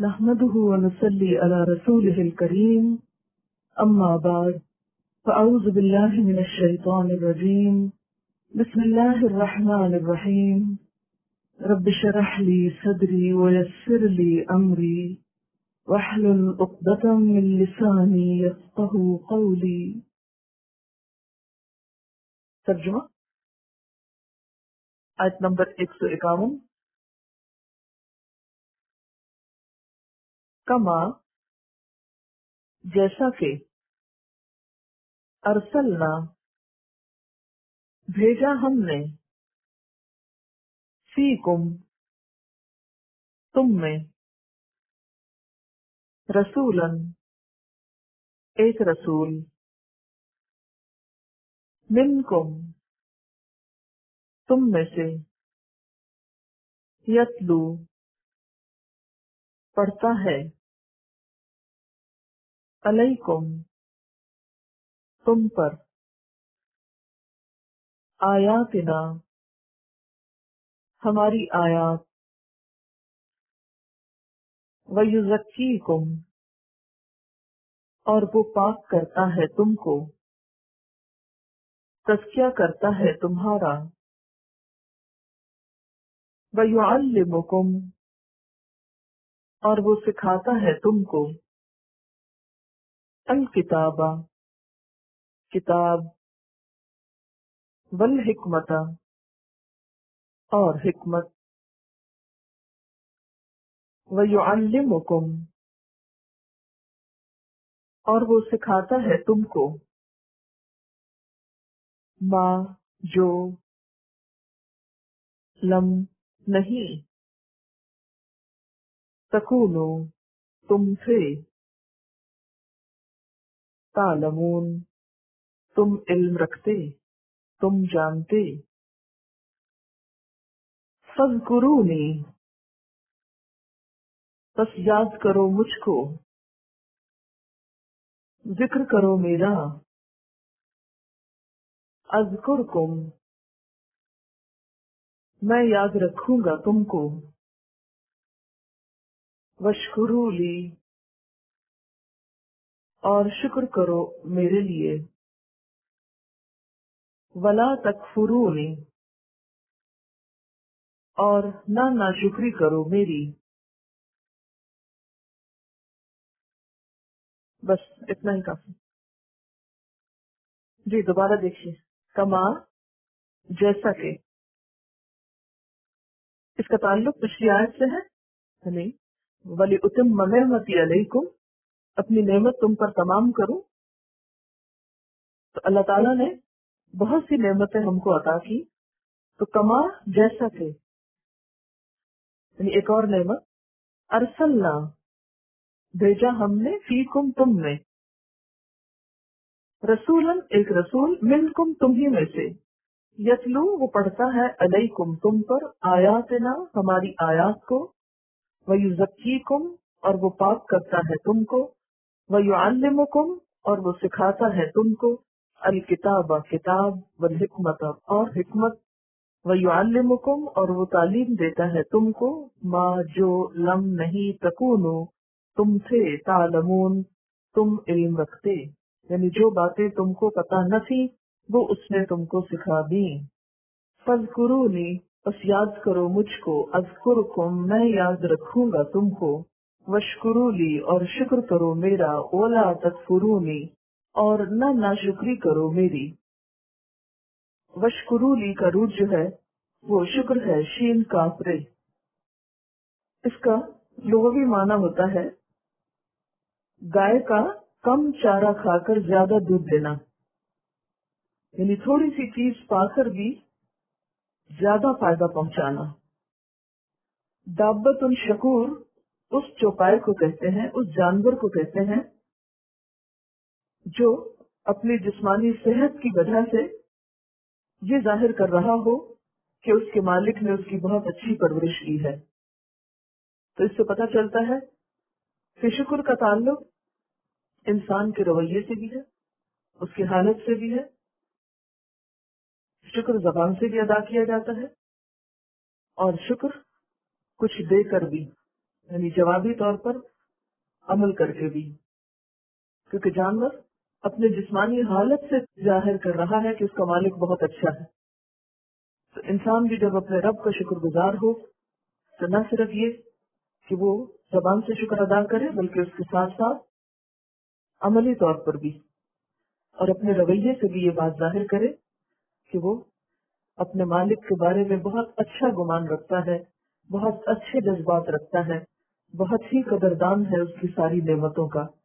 نحمده ونصلي على رسوله الكريم أما بعد فأعوذ بالله من الشيطان الرجيم بسم الله الرحمن الرحيم رب اشرح لي صدري ويسر لي أمري واحلل عقدة من لساني يفقهوا قولي. ترجمہ آیت نمبر 151. کما جیسا کہ ارسلنا بھیجا ہم نے فیکم تم میں رسولن ایک رسول منکم تم میں سے یتلو پڑھتا ہے علیکم تم پر آیاتنا ہماری آیات ویزکیکم اور وہ پاک کرتا ہے تم کو تزکیہ کرتا ہے تمہارا ویعلمکم اور وہ سکھاتا ہے تم کو الکتابہ کتاب والحکمت اور حکمت ویعلمکم اور وہ سکھاتا ہے تم کو ما جو لم نہیں تکونو تم تھے تعلمون تم علم رکھتے تم جانتے فاذکرونی بس یاد کرو مجھ کو ذکر کرو میرا اذکرکم میں یاد رکھوں گا تم کو واشکروا لی اور شکر کرو میرے لیے ولا تکفرونی اور نہ ناشکری کرو میری. بس اتنا ہی کافی. جی دوبارہ دیکھیے. کما جیسا کہ اس کا تعلق پچھلی آیت سے ہے نہیں. ولی اتم نعمتی علیکم اپنی نعمت تم پر تمام کروں. تو اللہ تعالیٰ نے بہت سی نعمتیں ہم کو عطا کی. تو کما جیسا کہ یعنی ایک اور نعمت ارسلنا بھیجا ہم نے فیکم تم میں رسولن ایک رسول منکم تم ہی میں سے یتلو وہ پڑھتا ہے علیکم تم پر آیاتنا ہماری آیات کو ویزکیکم اور وہ پاک کرتا ہے تم کو ویعلمکم اور وہ سکھاتا ہے تم کو الکتاب کتاب والحکمت اور حکمت ویعلمکم اور وہ تعلیم دیتا ہے تم کو ما جو لم نہیں تکونو تم تھے تعلمون تم علم رکھتے یعنی جو باتیں تم کو پتہ نہ تھی وہ اس نے تم کو سکھا دی. فاذکرونی بس یاد کرو مجھ کو اذکرکم میں یاد رکھوں گا تم کو واشکروا لی اور شکر کرو میرا ولا تکفرونی اور نہ ناشکری کرو میری. واشکروا لی کا روٹ جو ہے وہ شکر ہے شین کافرے. اس کا لغوی معنی ہوتا ہے گائے کا کم چارہ کھا کر زیادہ دودھ دینا یعنی تھوڑی سی چیز پا کر بھی زیادہ فائدہ پہنچانا. دابت الشکور اس چوپائے کو کہتے ہیں اس جانور کو کہتے ہیں جو اپنی جسمانی صحت کی وجہ سے یہ ظاہر کر رہا ہو کہ اس کے مالک نے اس کی بہت اچھی پرورش کی ہے. تو اس سے پتہ چلتا ہے کہ شکر کا تعلق انسان کے رویے سے بھی ہے اس کی حالت سے بھی ہے. شکر زبان سے بھی ادا کیا جاتا ہے اور شکر کچھ دے کر بھی یعنی جوابی طور پر عمل کر کے بھی، کیونکہ جانور اپنے جسمانی حالت سے ظاہر کر رہا ہے کہ اس کا مالک بہت اچھا ہے. تو انسان بھی جب اپنے رب کا شکر گزار ہو تو نہ صرف یہ کہ وہ زبان سے شکر ادا کرے، بلکہ اس کے ساتھ ساتھ عملی طور پر بھی اور اپنے رویے سے بھی یہ بات ظاہر کرے کہ وہ اپنے مالک کے بارے میں بہت اچھا گمان رکھتا ہے، بہت اچھے جذبات رکھتا ہے، بہت ہی قدردان ہے اس کی ساری نعمتوں کا.